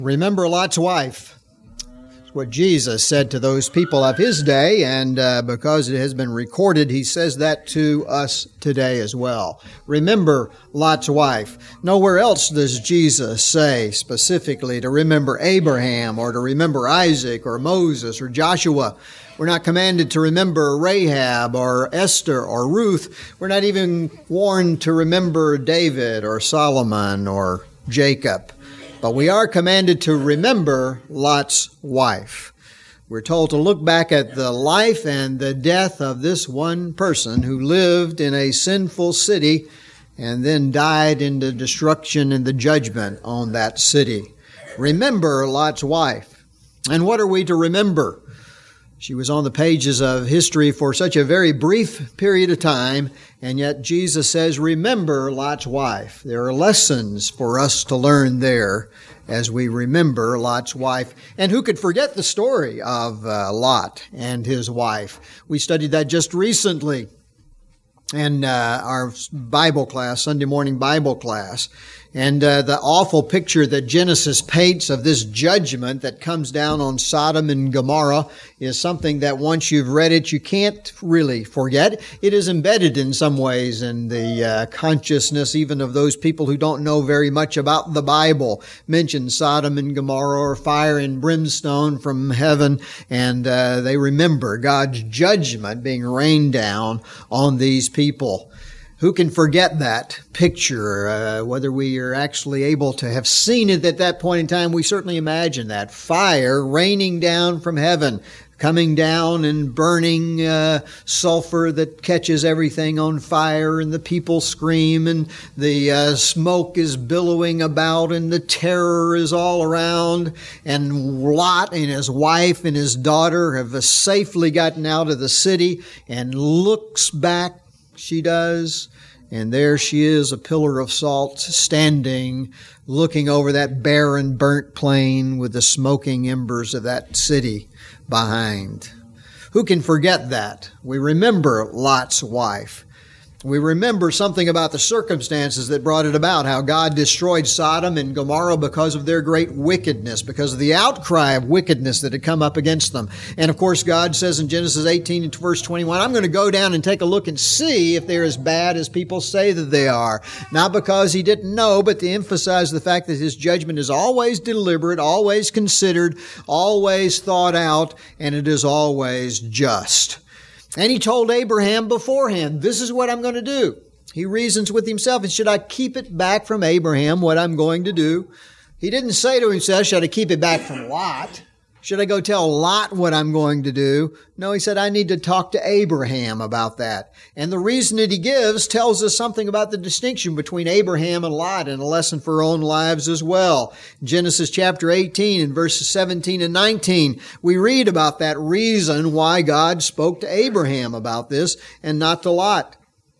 Remember Lot's wife. It's what Jesus said to those people of his day, and because it has been recorded, he says that to us today as well. Remember Lot's wife. Nowhere else does Jesus say specifically to remember Abraham or to remember Isaac or Moses or Joshua. We're not commanded to remember Rahab or Esther or Ruth. We're not even warned to remember David or Solomon or Jacob. But we are commanded to remember Lot's wife. We're told to look back at the life and the death of this one person who lived in a sinful city and then died in the destruction and the judgment on that city. Remember Lot's wife. And what are we to remember? She was on the pages of history for such a very brief period of time, and yet Jesus says, remember Lot's wife. There are lessons for us to learn there as we remember Lot's wife. And who could forget the story of Lot and his wife? We studied that just recently in our Bible class, Sunday morning Bible class. And the awful picture that Genesis paints of this judgment that comes down on Sodom and Gomorrah is something that once you've read it, you can't really forget. It is embedded in some ways in the consciousness even of those people who don't know very much about the Bible. Mention Sodom and Gomorrah or fire and brimstone from heaven, and they remember God's judgment being rained down on these people. Who can forget that picture? Whether we are actually able to have seen it at that point in time, we certainly imagine that. Fire raining down from heaven, coming down and burning sulfur that catches everything on fire, and the people scream, and the smoke is billowing about, and the terror is all around. And Lot and his wife and his daughter have safely gotten out of the city, and looks back, she does, and there she is, a pillar of salt, standing, looking over that barren, burnt plain with the smoking embers of that city behind. Who can forget that? We remember Lot's wife. We remember something about the circumstances that brought it about, how God destroyed Sodom and Gomorrah because of their great wickedness, because of the outcry of wickedness that had come up against them. And of course, God says in Genesis 18 and verse 21, I'm going to go down and take a look and see if they're as bad as people say that they are. Not because he didn't know, but to emphasize the fact that his judgment is always deliberate, always considered, always thought out, and it is always just. And he told Abraham beforehand, this is what I'm going to do. He reasons with himself, and should I keep it back from Abraham what I'm going to do? He didn't say to himself, should I keep it back from Lot? Should I go tell Lot what I'm going to do? No, he said, I need to talk to Abraham about that. And the reason that he gives tells us something about the distinction between Abraham and Lot, and a lesson for our own lives as well. Genesis chapter 18 and verses 17 and 19, we read about that reason why God spoke to Abraham about this and not to Lot.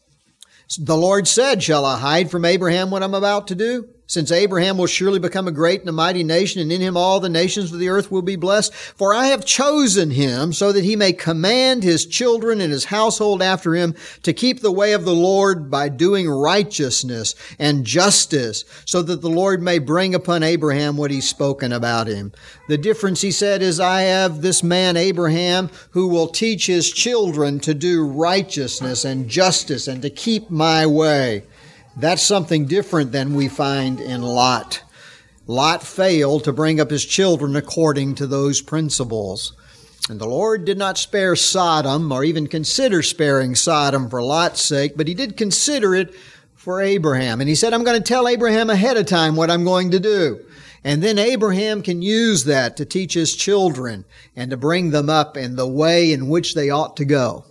The Lord said, shall I hide from Abraham what I'm about to do? Since Abraham will surely become a great and a mighty nation, and in him all the nations of the earth will be blessed. For I have chosen him so that he may command his children and his household after him to keep the way of the Lord by doing righteousness and justice, so that the Lord may bring upon Abraham what he's spoken about him. The difference, he said, is I have this man Abraham who will teach his children to do righteousness and justice and to keep my way. That's something different than we find in Lot. Lot failed to bring up his children according to those principles. And the Lord did not spare Sodom or even consider sparing Sodom for Lot's sake, but he did consider it for Abraham. And he said, I'm going to tell Abraham ahead of time what I'm going to do. And then Abraham can use that to teach his children and to bring them up in the way in which they ought to go.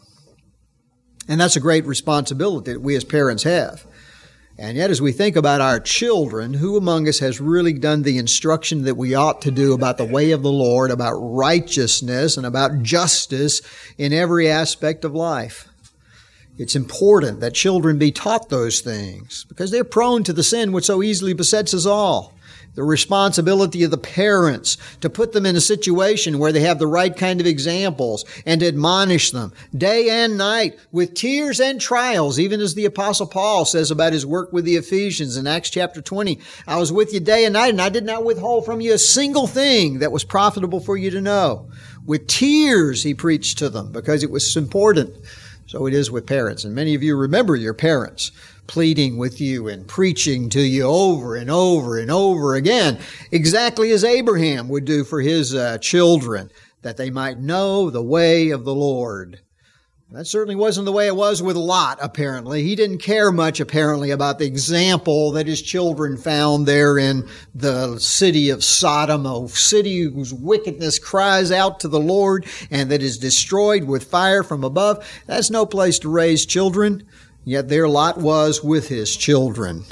And that's a great responsibility that we as parents have. And yet, as we think about our children, who among us has really done the instruction that we ought to do about the way of the Lord, about righteousness, and about justice in every aspect of life? It's important that children be taught those things because they're prone to the sin which so easily besets us all. The responsibility of the parents to put them in a situation where they have the right kind of examples and admonish them day and night with tears and trials, even as the Apostle Paul says about his work with the Ephesians in Acts chapter 20. I was with you day and night, and I did not withhold from you a single thing that was profitable for you to know. With tears he preached to them because it was important. So it is with parents. And many of you remember your parents pleading with you and preaching to you over and over and over again, exactly as Abraham would do for his children, that they might know the way of the Lord. That certainly wasn't the way it was with Lot, apparently. He didn't care much, apparently, about the example that his children found there in the city of Sodom, a city whose wickedness cries out to the Lord and that is destroyed with fire from above. That's no place to raise children. Yet there Lot was with his children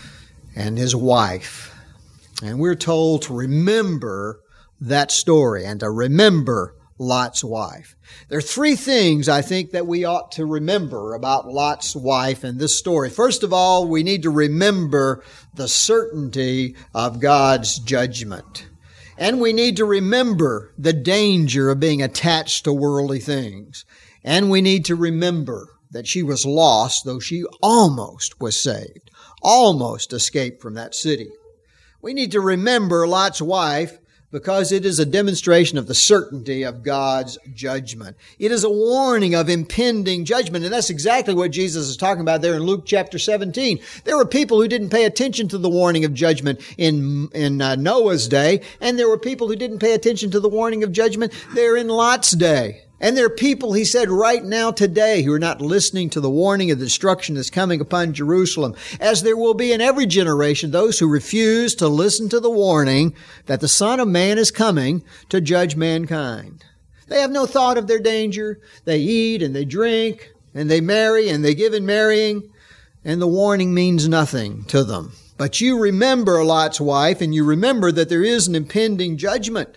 and his wife. And we're told to remember that story and to remember Lot's wife. There are three things I think that we ought to remember about Lot's wife in this story. First of all, we need to remember the certainty of God's judgment. And we need to remember the danger of being attached to worldly things. And we need to remember that she was lost, though she almost was saved, almost escaped from that city. We need to remember Lot's wife because it is a demonstration of the certainty of God's judgment. It is a warning of impending judgment, and that's exactly what Jesus is talking about there in Luke chapter 17. There were people who didn't pay attention to the warning of judgment in Noah's day, and there were people who didn't pay attention to the warning of judgment there in Lot's day. And there are people, he said, right now today who are not listening to the warning of the destruction that's coming upon Jerusalem, as there will be in every generation those who refuse to listen to the warning that the Son of Man is coming to judge mankind. They have no thought of their danger. They eat and they drink and they marry and they give in marrying, and the warning means nothing to them. But you remember Lot's wife, and you remember that there is an impending judgment.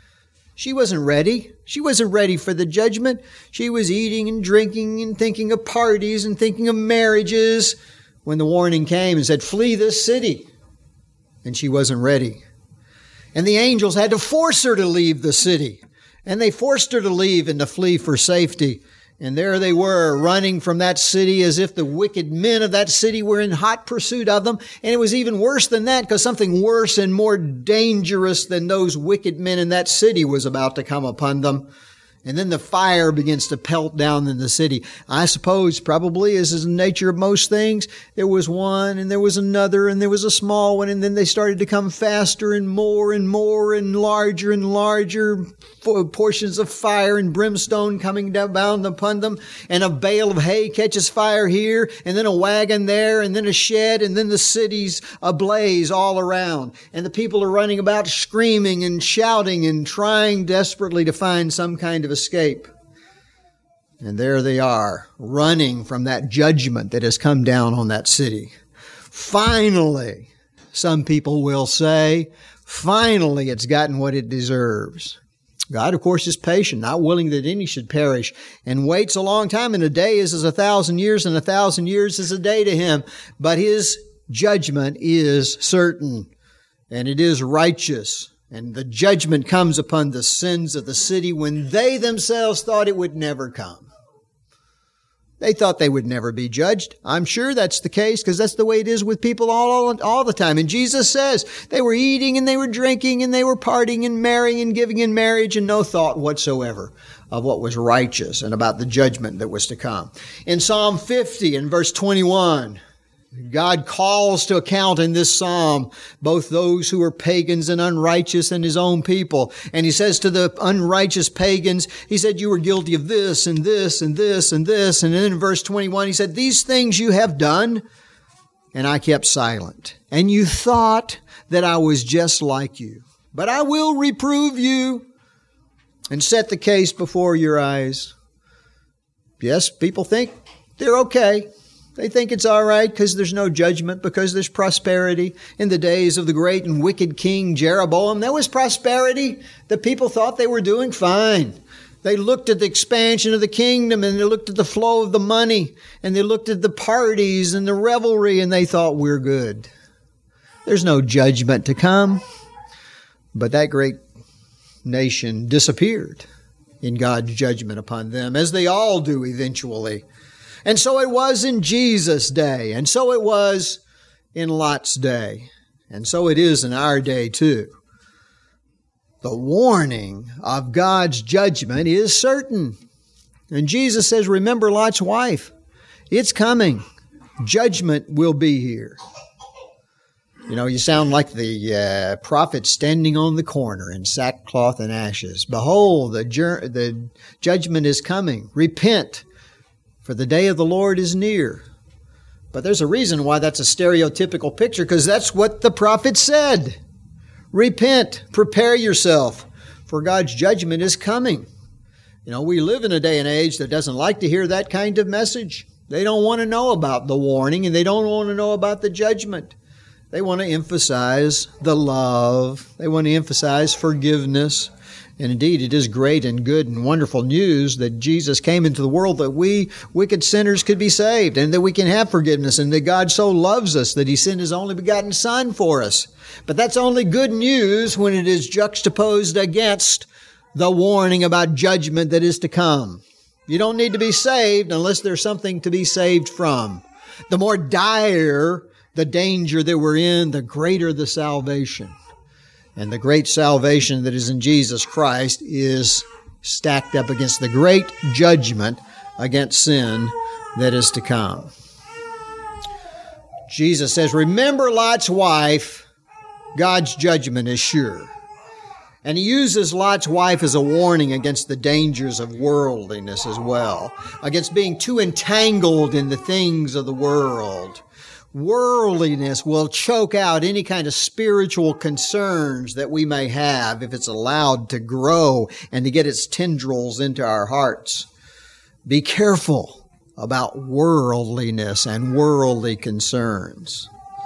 She wasn't ready. She wasn't ready for the judgment. She was eating and drinking and thinking of parties and thinking of marriages when the warning came and said, "Flee this city." And she wasn't ready. And the angels had to force her to leave the city. And they forced her to leave and to flee for safety. And there they were, running from that city as if the wicked men of that city were in hot pursuit of them. And it was even worse than that, because something worse and more dangerous than those wicked men in that city was about to come upon them. And then the fire begins to pelt down in the city. I suppose probably, as is the nature of most things, there was one and there was another and there was a small one, and then they started to come faster and more and larger portions of fire and brimstone coming down upon them. And a bale of hay catches fire here, and then a wagon there, and then a shed, and then the city's ablaze all around. And the people are running about screaming and shouting and trying desperately to find some kind of escape. And there they are, running from that judgment that has come down on that city. Finally, some people will say, finally it's gotten what it deserves. God, of course, is patient, not willing that any should perish, and waits a long time, and a day is as 1,000 years, and 1,000 years is a day to Him. But His judgment is certain, and it is righteous. And the judgment comes upon the sins of the city when they themselves thought it would never come. They thought they would never be judged. I'm sure that's the case, because that's the way it is with people all the time. And Jesus says they were eating and they were drinking and they were partying and marrying and giving in marriage, and no thought whatsoever of what was righteous and about the judgment that was to come. In Psalm 50 and verse 21, God calls to account in this psalm both those who are pagans and unrighteous and His own people. And He says to the unrighteous pagans, He said, you were guilty of this and this and this and this. And then in verse 21, He said, these things you have done, and I kept silent. And you thought that I was just like you. But I will reprove you and set the case before your eyes. Yes, people think they're okay. They think it's all right because there's no judgment, because there's prosperity. In the days of the great and wicked King Jeroboam, there was prosperity. The people thought they were doing fine. They looked at the expansion of the kingdom, and they looked at the flow of the money, and they looked at the parties and the revelry, and they thought, we're good. There's no judgment to come. But that great nation disappeared in God's judgment upon them, as they all do eventually. And so it was in Jesus' day, and so it was in Lot's day, and so it is in our day too. The warning of God's judgment is certain. And Jesus says, remember Lot's wife. It's coming. Judgment will be here. You know, you sound like the prophet standing on the corner in sackcloth and ashes. Behold, the judgment is coming. Repent, for the day of the Lord is near. But there's a reason why that's a stereotypical picture, because that's what the prophet said. Repent, prepare yourself, for God's judgment is coming. You know, we live in a day and age that doesn't like to hear that kind of message. They don't want to know about the warning, and they don't want to know about the judgment. They want to emphasize the love. They want to emphasize forgiveness. And indeed, it is great and good and wonderful news that Jesus came into the world that we, wicked sinners, could be saved and that we can have forgiveness and that God so loves us that He sent His only begotten Son for us. But that's only good news when it is juxtaposed against the warning about judgment that is to come. You don't need to be saved unless there's something to be saved from. The more dire the danger that we're in, the greater the salvation. And the great salvation that is in Jesus Christ is stacked up against the great judgment against sin that is to come. Jesus says, remember Lot's wife, God's judgment is sure. And He uses Lot's wife as a warning against the dangers of worldliness as well, against being too entangled in the things of the world. Worldliness will choke out any kind of spiritual concerns that we may have if it's allowed to grow and to get its tendrils into our hearts. Be careful about worldliness and worldly concerns.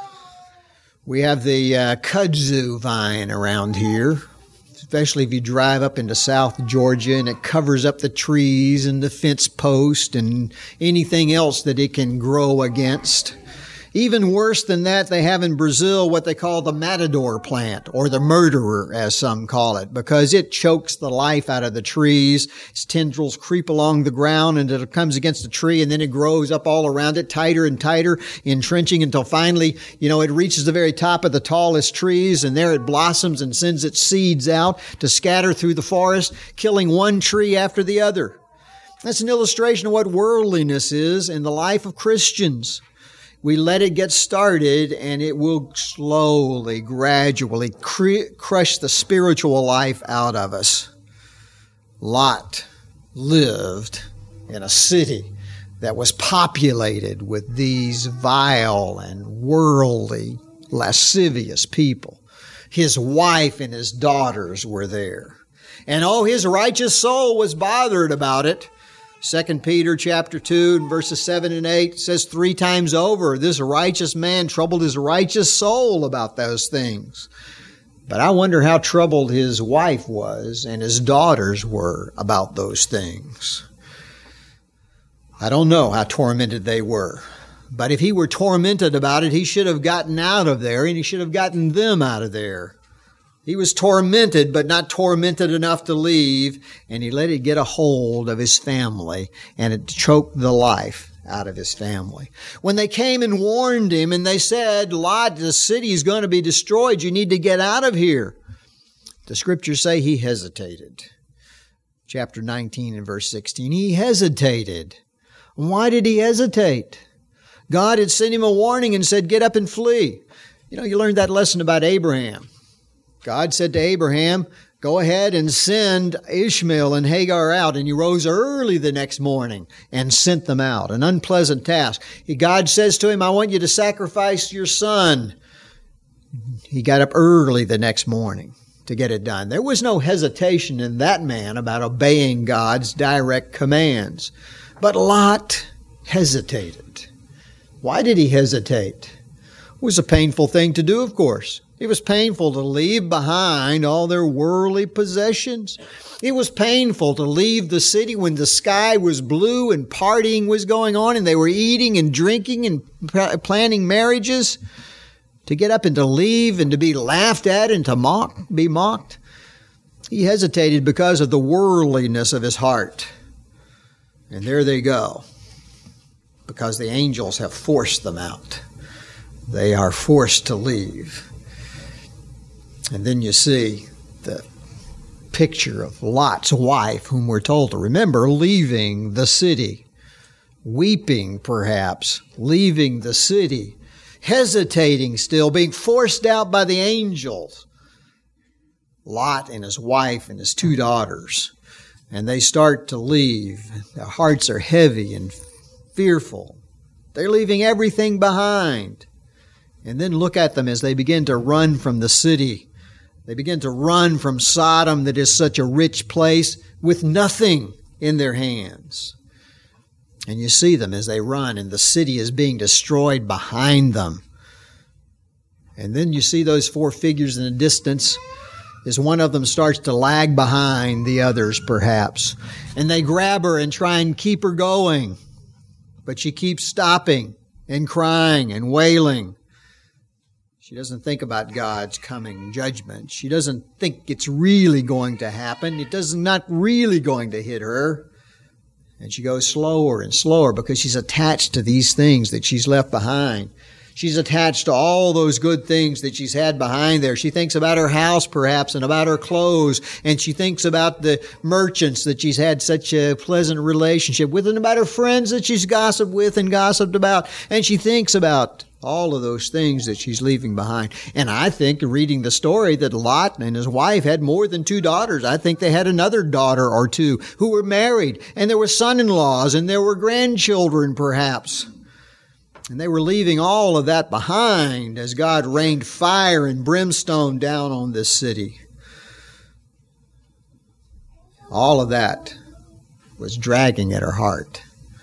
We have the kudzu vine around here, especially if you drive up into South Georgia, and it covers up the trees and the fence post and anything else that it can grow against. Even worse than that, they have in Brazil what they call the matador plant, or the murderer, as some call it, because it chokes the life out of the trees. Its tendrils creep along the ground, and it comes against the tree, and then it grows up all around it, tighter and tighter, entrenching until finally, it reaches the very top of the tallest trees, and there it blossoms and sends its seeds out to scatter through the forest, killing one tree after the other. That's an illustration of what worldliness is in the life of Christians. We let it get started, and it will slowly, gradually crush the spiritual life out of us. Lot lived in a city that was populated with these vile and worldly, lascivious people. His wife and his daughters were there. And his righteous soul was bothered about it. 2 Peter chapter 2, verses 7 and 8 says 3 times over, this righteous man troubled his righteous soul about those things. But I wonder how troubled his wife was and his daughters were about those things. I don't know how tormented they were. But if he were tormented about it, he should have gotten out of there, and he should have gotten them out of there. He was tormented, but not tormented enough to leave, and he let it get a hold of his family, and it choked the life out of his family. When they came and warned him, and they said, Lot, the city is going to be destroyed. You need to get out of here. The scriptures say he hesitated. Chapter 19 and verse 16, he hesitated. Why did he hesitate? God had sent him a warning and said, get up and flee. You learned that lesson about Abraham. God said to Abraham, go ahead and send Ishmael and Hagar out. And he rose early the next morning and sent them out. An unpleasant task. God says to him, I want you to sacrifice your son. He got up early the next morning to get it done. There was no hesitation in that man about obeying God's direct commands. But Lot hesitated. Why did he hesitate? It was a painful thing to do, of course. It was painful to leave behind all their worldly possessions. It was painful to leave the city when the sky was blue and partying was going on and they were eating and drinking and planning marriages. to get up and to leave and to be laughed at and to be mocked? He hesitated because of the worldliness of his heart. And there they go, because the angels have forced them out. They are forced to leave. And then you see the picture of Lot's wife, whom we're told to remember, leaving the city, weeping perhaps, leaving the city, hesitating still, being forced out by the angels. Lot and his wife and his 2 daughters, and they start to leave. Their hearts are heavy and fearful. They're leaving everything behind. And then look at them as they begin to run from the city. They begin to run from Sodom, that is such a rich place, with nothing in their hands. And you see them as they run, and the city is being destroyed behind them. And then you see those 4 figures in the distance as one of them starts to lag behind the others, perhaps. And they grab her and try and keep her going. But she keeps stopping and crying and wailing. She doesn't think about God's coming judgment. She doesn't think it's really going to happen. It is not really going to hit her. And she goes slower and slower because she's attached to these things that she's left behind. She's attached to all those good things that she's had behind there. She thinks about her house, perhaps, and about her clothes. And she thinks about the merchants that she's had such a pleasant relationship with, and about her friends that she's gossiped with and gossiped about. And she thinks about all of those things that she's leaving behind. And I think, reading the story, that Lot and his wife had more than 2 daughters. I think they had another daughter or 2 who were married. And there were son-in-laws, and there were grandchildren, perhaps. And they were leaving all of that behind as God rained fire and brimstone down on this city. All of that was dragging at her heart.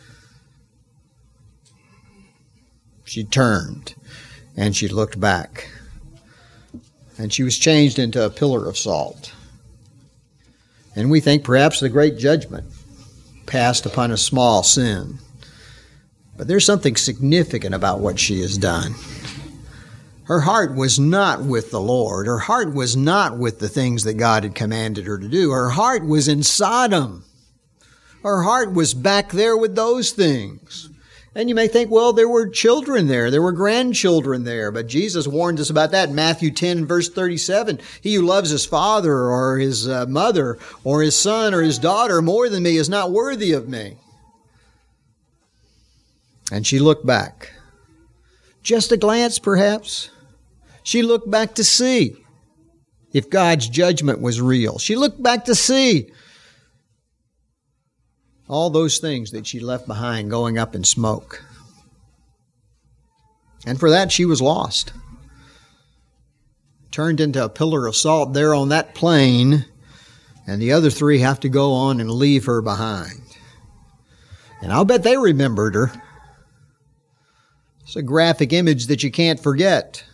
She turned and she looked back. And she was changed into a pillar of salt. And we think perhaps the great judgment passed upon a small sin. But there's something significant about what she has done. Her heart was not with the Lord. Her heart was not with the things that God had commanded her to do. Her heart was in Sodom. Her heart was back there with those things. And you may think, well, there were children there. There were grandchildren there. But Jesus warned us about that in Matthew 10, verse 37. He who loves his father or his mother or his son or his daughter more than me is not worthy of me. And she looked back. Just a glance, perhaps. She looked back to see if God's judgment was real. She looked back to see all those things that she left behind going up in smoke. And for that, she was lost. Turned into a pillar of salt there on that plain, and the other 3 have to go on and leave her behind. And I'll bet they remembered her. It's a graphic image that you can't forget.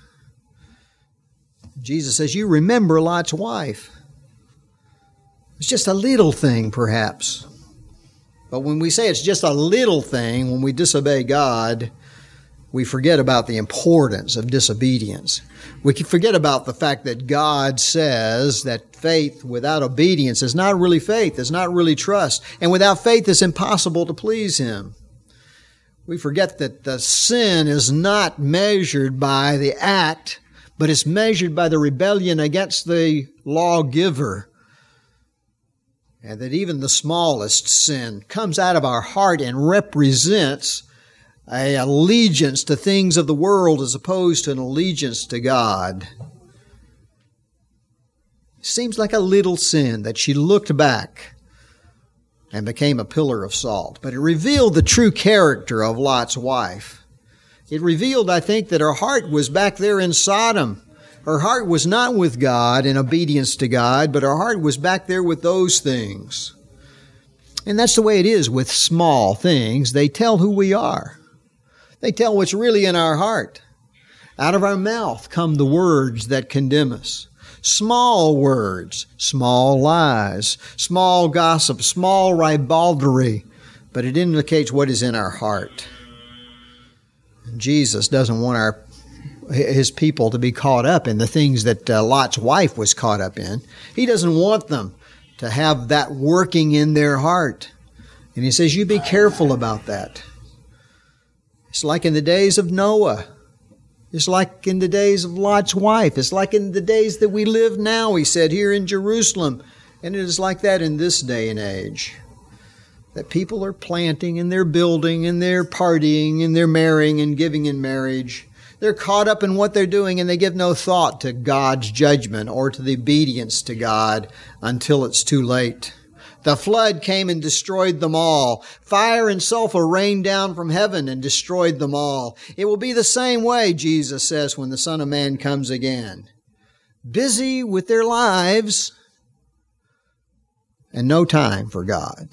Jesus says, you remember Lot's wife. It's just a little thing, perhaps. But when we say it's just a little thing, when we disobey God, we forget about the importance of disobedience. We can forget about the fact that God says that faith without obedience is not really faith, it's not really trust. And without faith, it's impossible to please Him. We forget that the sin is not measured by the act, but it's measured by the rebellion against the lawgiver. And that even the smallest sin comes out of our heart and represents an allegiance to things of the world as opposed to an allegiance to God. It seems like a little sin that she looked back and became a pillar of salt. But it revealed the true character of Lot's wife. It revealed, I think, that her heart was back there in Sodom. Her heart was not with God in obedience to God, but her heart was back there with those things. And that's the way it is with small things. They tell who we are. They tell what's really in our heart. Out of our mouth come the words that condemn us. Small words, small lies, small gossip, small ribaldry, but it indicates what is in our heart. And Jesus doesn't want his people to be caught up in the things that Lot's wife was caught up in. He doesn't want them to have that working in their heart. And he says, you be careful about that. It's like in the days of Noah. It's like in the days of Lot's wife. It's like in the days that we live now, he said, here in Jerusalem. And it is like that in this day and age. That people are planting and they're building and they're partying and they're marrying and giving in marriage. They're caught up in what they're doing and they give no thought to God's judgment or to the obedience to God until it's too late. The flood came and destroyed them all. Fire and sulfur rained down from heaven and destroyed them all. It will be the same way, Jesus says, when the Son of Man comes again. Busy with their lives and no time for God.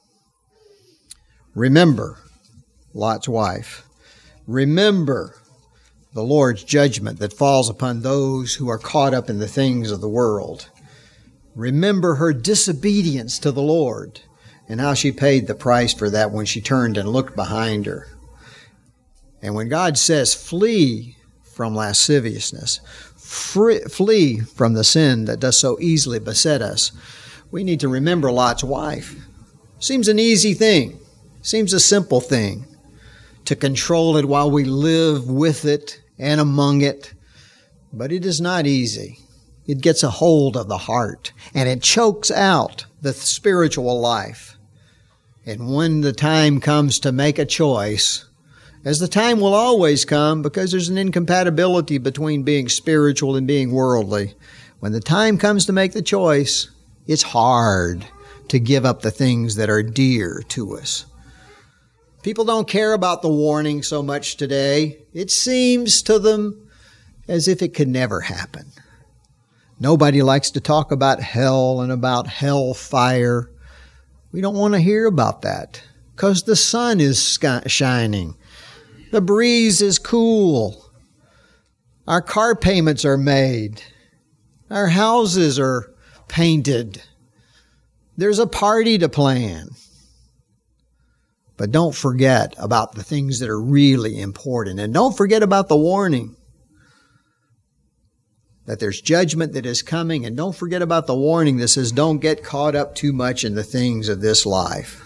Remember Lot's wife. Remember the Lord's judgment that falls upon those who are caught up in the things of the world. Remember her disobedience to the Lord and how she paid the price for that when she turned and looked behind her. And when God says, flee from lasciviousness, flee from the sin that does so easily beset us, we need to remember Lot's wife. Seems an easy thing. Seems a simple thing to control it while we live with it and among it. But it is not easy. It gets a hold of the heart, and it chokes out the spiritual life. And when the time comes to make a choice, as the time will always come because there's an incompatibility between being spiritual and being worldly, when the time comes to make the choice, it's hard to give up the things that are dear to us. People don't care about the warning so much today. It seems to them as if it could never happen. Nobody likes to talk about hell and about hellfire. We don't want to hear about that because the sun is shining. The breeze is cool. Our car payments are made. Our houses are painted. There's a party to plan. But don't forget about the things that are really important. And don't forget about the warning that there's judgment that is coming. And don't forget about the warning that says don't get caught up too much in the things of this life.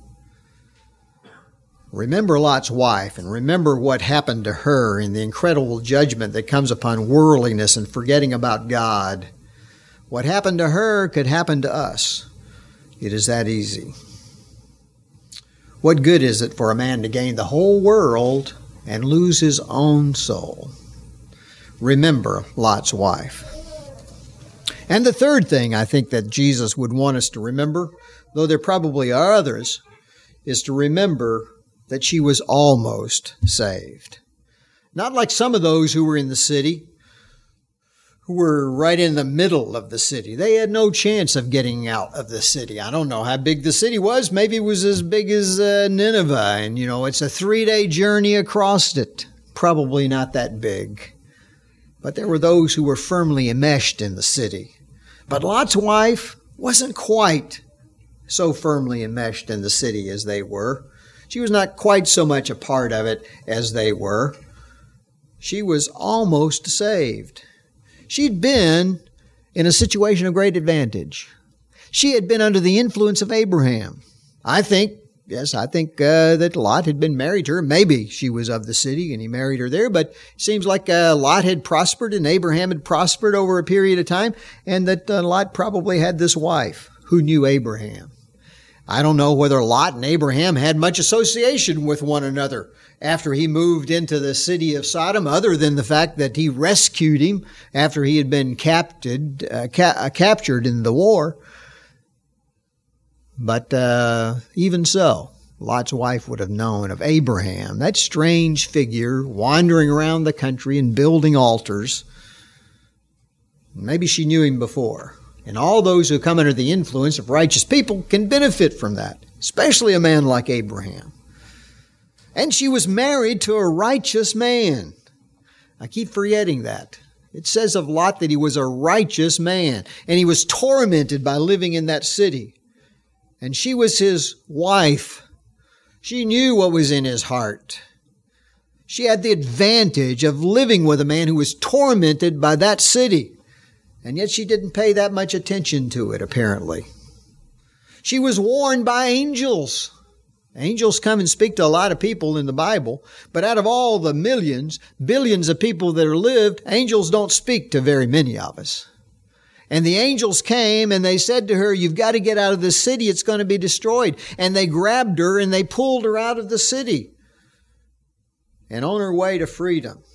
Remember Lot's wife and remember what happened to her in the incredible judgment that comes upon worldliness and forgetting about God. What happened to her could happen to us. It is that easy. What good is it for a man to gain the whole world and lose his own soul? Remember Lot's wife. And the third thing I think that Jesus would want us to remember, though there probably are others, is to remember that she was almost saved. Not like some of those who were in the city, who were right in the middle of the city. They had no chance of getting out of the city. I don't know how big the city was. Maybe it was as big as Nineveh. And, it's a 3-day journey across it. Probably not that big. But there were those who were firmly enmeshed in the city. But Lot's wife wasn't quite so firmly enmeshed in the city as they were. She was not quite so much a part of it as they were. She was almost saved. She'd been in a situation of great advantage. She had been under the influence of Abraham. I think that Lot had been married to her. Maybe she was of the city and he married her there, but it seems like Lot had prospered and Abraham had prospered over a period of time, and that Lot probably had this wife who knew Abraham. I don't know whether Lot and Abraham had much association with one another after he moved into the city of Sodom, other than the fact that he rescued him after he had been captured in the war. But even so, Lot's wife would have known of Abraham, that strange figure wandering around the country and building altars. Maybe she knew him before. And all those who come under the influence of righteous people can benefit from that, especially a man like Abraham. And she was married to a righteous man. I keep forgetting that. It says of Lot that he was a righteous man, and he was tormented by living in that city. And she was his wife. She knew what was in his heart. She had the advantage of living with a man who was tormented by that city. And yet she didn't pay that much attention to it, apparently. She was warned by angels. Angels come and speak to a lot of people in the Bible, but out of all the millions, billions of people that are lived, angels don't speak to very many of us. And the angels came and they said to her, you've got to get out of this city, it's going to be destroyed. And they grabbed her and they pulled her out of the city. And on her way to freedom,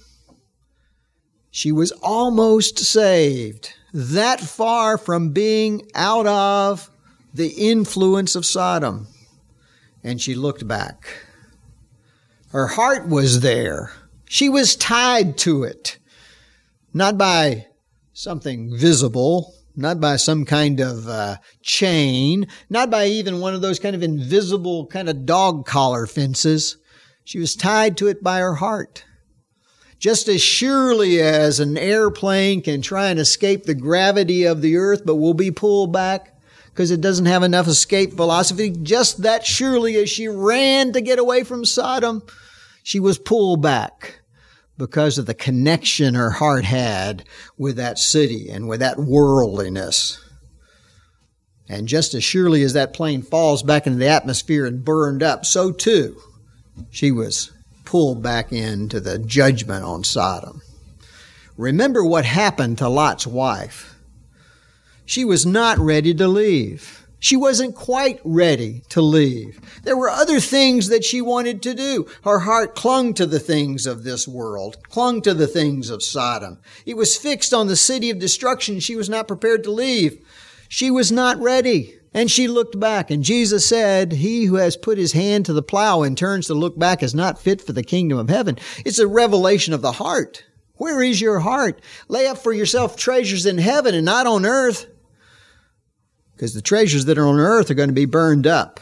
she was almost saved, that far from being out of the influence of Sodom. And she looked back. Her heart was there. She was tied to it. Not by something visible, not by some kind of chain, not by even one of those kind of invisible kind of dog collar fences. She was tied to it by her heart. Just as surely as an airplane can try and escape the gravity of the earth but will be pulled back because it doesn't have enough escape velocity, just that surely as she ran to get away from Sodom, she was pulled back because of the connection her heart had with that city and with that worldliness. And just as surely as that plane falls back into the atmosphere and burned up, so too she was pulled back into the judgment on Sodom. Remember what happened to Lot's wife. She was not ready to leave. She wasn't quite ready to leave. There were other things that she wanted to do. Her heart clung to the things of this world, clung to the things of Sodom. It was fixed on the city of destruction. She was not prepared to leave. She was not ready. And she looked back. And Jesus said, he who has put his hand to the plow and turns to look back is not fit for the kingdom of heaven. It's a revelation of the heart. Where is your heart? Lay up for yourself treasures in heaven and not on earth. Because the treasures that are on earth are going to be burned up.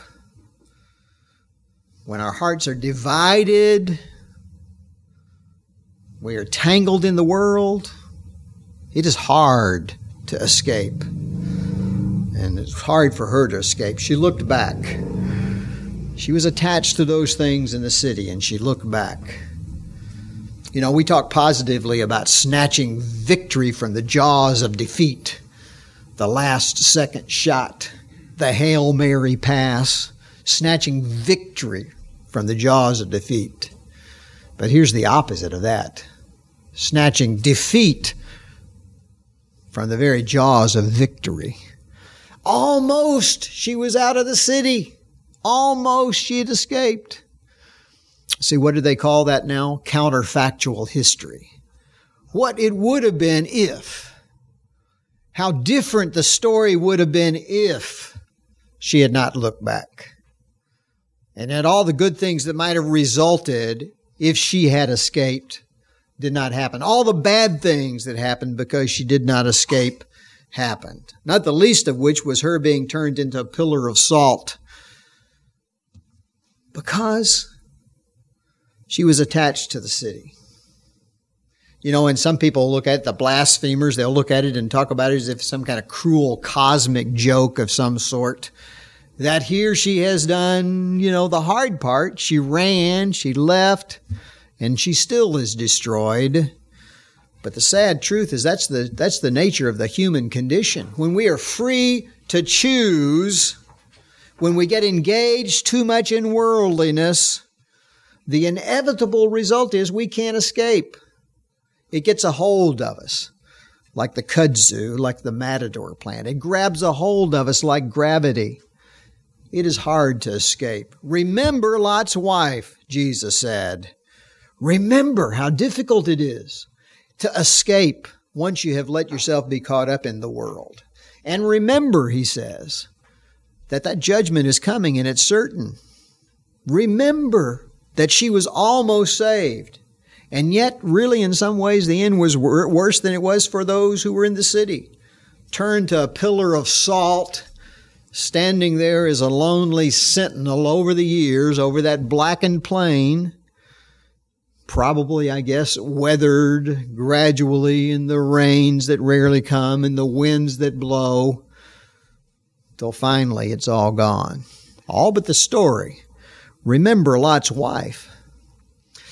When our hearts are divided, we are tangled in the world, it is hard to escape. And it's hard for her to escape. She looked back. She was attached to those things in the city, and she looked back. You know, we talk positively about snatching victory from the jaws of defeat. The last second shot, the Hail Mary pass, snatching victory from the jaws of defeat. But here's the opposite of that. Snatching defeat from the very jaws of victory. Almost she was out of the city. Almost she had escaped. See, what do they call that now? Counterfactual history. What it would have been if. How different the story would have been if she had not looked back. And that all the good things that might have resulted if she had escaped did not happen. All the bad things that happened because she did not escape happened. Not the least of which was her being turned into a pillar of salt. Because she was attached to the city. You know, and some people look at the blasphemers, they'll look at it and talk about it as if some kind of cruel cosmic joke of some sort. That here she has done, you know, the hard part. She ran, she left, and she still is destroyed. But the sad truth is that's the nature of the human condition. When we are free to choose, when we get engaged too much in worldliness, the inevitable result is we can't escape. It gets a hold of us, like the kudzu, like the matador plant. It grabs a hold of us like gravity. It is hard to escape. Remember Lot's wife, Jesus said. Remember how difficult it is to escape once you have let yourself be caught up in the world. And remember, he says, that judgment is coming and it's certain. Remember that she was almost saved. And yet, really, in some ways, the end was worse than it was for those who were in the city. Turned to a pillar of salt, standing there as a lonely sentinel over the years, over that blackened plain, probably, I guess, weathered gradually in the rains that rarely come and the winds that blow, till finally it's all gone. All but the story. Remember Lot's wife.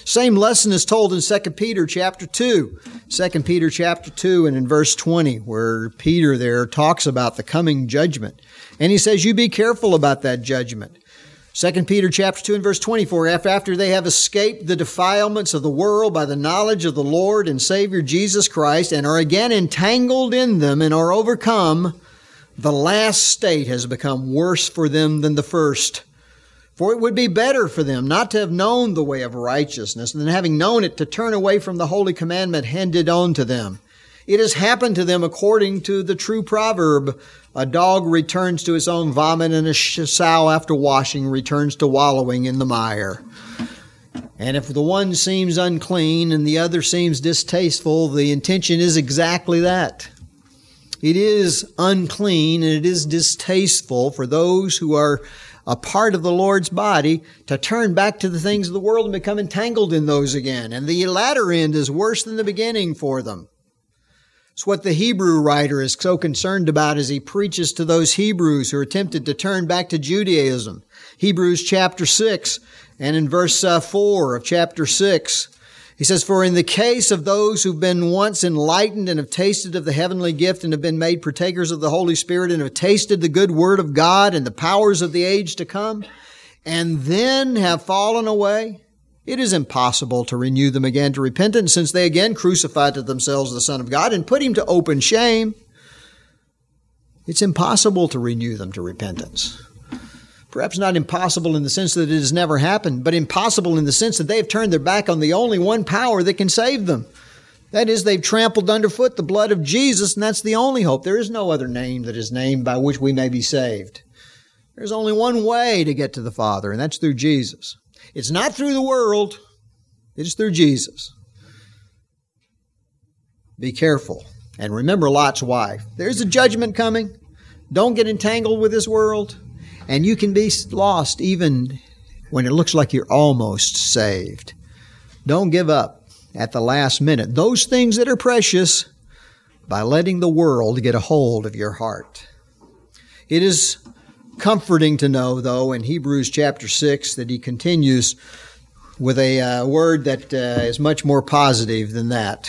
Same lesson is told in 2 Peter chapter 2. 2 Peter chapter 2 and in verse 20, where Peter there talks about the coming judgment. And he says, you be careful about that judgment. 2 Peter chapter 2 and verse 24, after they have escaped the defilements of the world by the knowledge of the Lord and Savior Jesus Christ, and are again entangled in them and are overcome, the last state has become worse for them than the first. For it would be better for them not to have known the way of righteousness than having known it to turn away from the holy commandment handed on to them. It has happened to them according to the true proverb, a dog returns to its own vomit, and a sow after washing returns to wallowing in the mire. And if the one seems unclean and the other seems distasteful, the intention is exactly that. It is unclean and it is distasteful for those who are a part of the Lord's body to turn back to the things of the world and become entangled in those again. And the latter end is worse than the beginning for them. It's what the Hebrew writer is so concerned about as he preaches to those Hebrews who are tempted to turn back to Judaism. Hebrews chapter 6 and in verse 4 of chapter 6, he says, for in the case of those who've been once enlightened and have tasted of the heavenly gift and have been made partakers of the Holy Spirit and have tasted the good word of God and the powers of the age to come, and then have fallen away, it is impossible to renew them again to repentance, since they again crucified to themselves the Son of God and put him to open shame. It's impossible to renew them to repentance. Perhaps not impossible in the sense that it has never happened, but impossible in the sense that they have turned their back on the only one power that can save them. That is, they've trampled underfoot the blood of Jesus, and that's the only hope. There is no other name that is named by which we may be saved. There's only one way to get to the Father, and that's through Jesus. It's not through the world. It is through Jesus. Be careful. And remember Lot's wife. There's a judgment coming. Don't get entangled with this world. And you can be lost even when it looks like you're almost saved. Don't give up at the last minute those things that are precious by letting the world get a hold of your heart. It is comforting to know, though, in Hebrews chapter 6 that he continues with a word that is much more positive than that.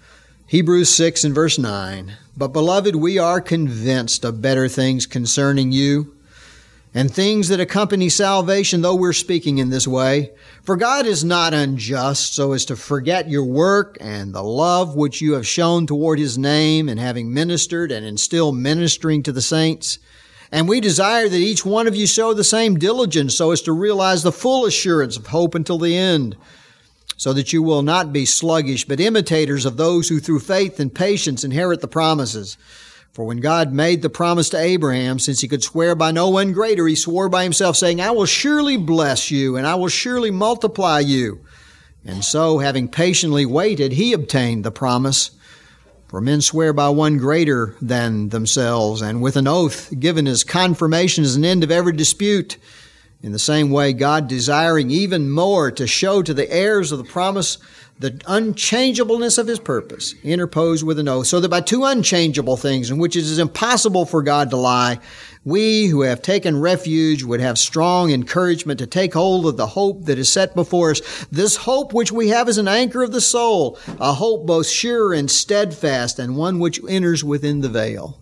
Hebrews 6 and verse 9, but beloved, we are convinced of better things concerning you, and things that accompany salvation, though we're speaking in this way. For God is not unjust so as to forget your work and the love which you have shown toward his name, and having ministered and in still ministering to the saints. And we desire that each one of you show the same diligence so as to realize the full assurance of hope until the end, so that you will not be sluggish, but imitators of those who through faith and patience inherit the promises. For when God made the promise to Abraham, since he could swear by no one greater, he swore by himself, saying, I will surely bless you, and I will surely multiply you. And so, having patiently waited, he obtained the promise. For men swear by one greater than themselves, and with an oath given as confirmation as an end of every dispute. In the same way, God, desiring even more to show to the heirs of the promise the unchangeableness of his purpose, interposed with an oath, so that by two unchangeable things in which it is impossible for God to lie, we who have taken refuge would have strong encouragement to take hold of the hope that is set before us. This hope which we have is an anchor of the soul, a hope both sure and steadfast, and one which enters within the veil.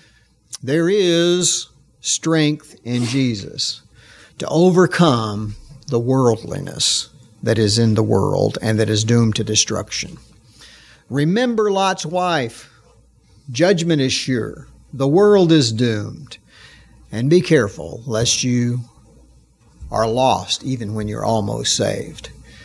There is strength in Jesus to overcome the worldliness that is in the world and that is doomed to destruction. Remember Lot's wife. Judgment is sure. The world is doomed. And be careful lest you are lost even when you're almost saved.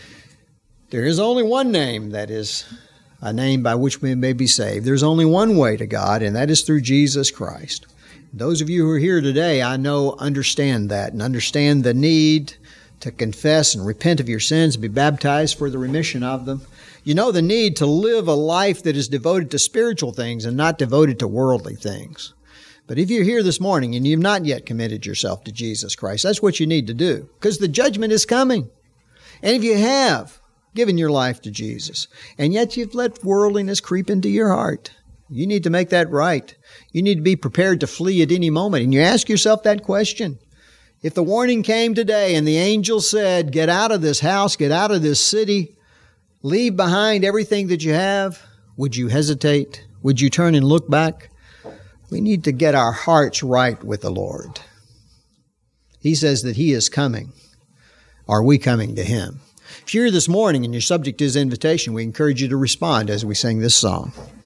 There is only one name that is a name by which we may be saved. There's only one way to God, and that is through Jesus Christ. Those of you who are here today, I know, understand that and understand the need to confess and repent of your sins and be baptized for the remission of them. You know the need to live a life that is devoted to spiritual things and not devoted to worldly things. But if you're here this morning and you've not yet committed yourself to Jesus Christ, that's what you need to do, because the judgment is coming. And if you have given your life to Jesus, and yet you've let worldliness creep into your heart, you need to make that right. You need to be prepared to flee at any moment. And you ask yourself that question. If the warning came today and the angel said, get out of this house, get out of this city, leave behind everything that you have, would you hesitate? Would you turn and look back? We need to get our hearts right with the Lord. He says that He is coming. Are we coming to Him? If you're here this morning and your subject is invitation, we encourage you to respond as we sing this song.